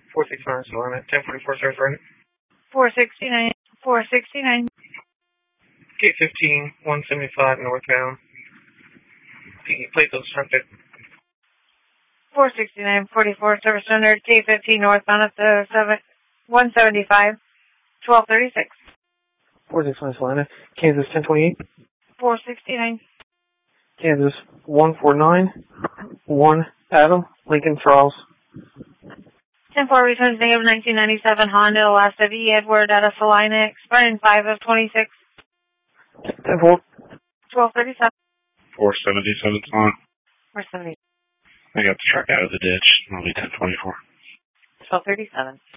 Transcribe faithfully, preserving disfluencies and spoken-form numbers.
four sixty-nine Salina, ten forty-four service running. four sixty-nine, four sixty-nine. Gate fifteen, one seventy-five northbound. The plate was obstructed. four sixty-nine, forty-four service under Gate fifteen northbound at the seven, one seventy-five, twelve thirty-six. four sixty-nine Salina, Kansas ten twenty-eight. four sixty-nine. Kansas one forty-nine, one Adam, Lincoln Charles. ten four returns negative nineteen ninety-seven Honda Alaska V Edward at a Salina expiring five of twenty-six. ten four. twelve thirty-seven. four seventy-seven on. four seventy. I got the truck out of the ditch. Only ten twenty-four. twelve thirty-seven.